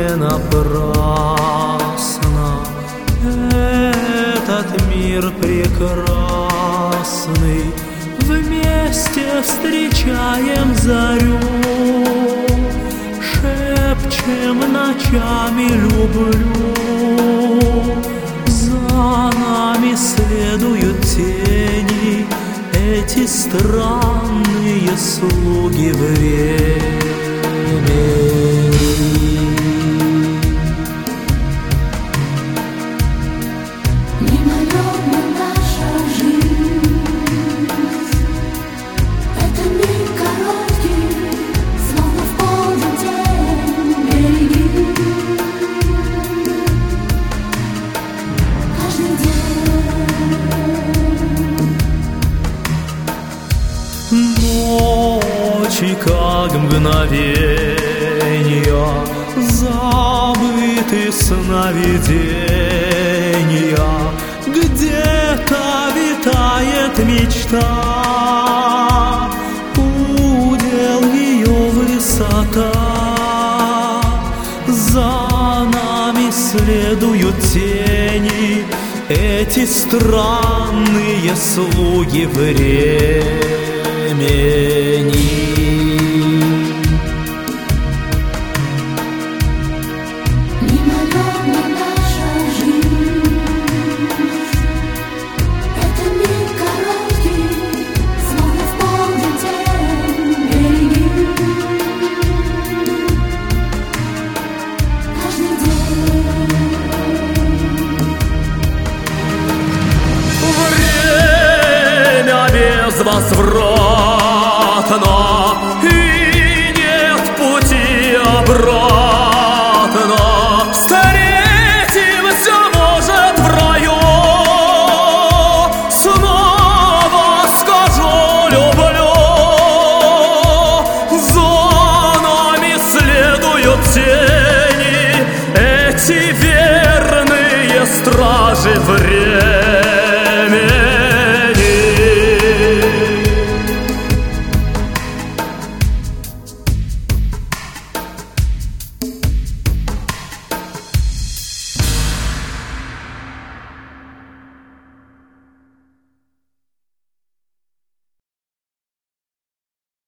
не напрасно этот мир прекрасный. Вместе встречаем зарю, шепчем ночами люблю. За нами следуют тени, эти странные слуги времени. Мимолетна наша жизнь, это миг короткий, словно в полдень день береги. Каждый день ночи, как мгновения, забыты сновидения. Где-то витает мечта, удел ее высота. За нами следуют тени, эти странные слуги времени.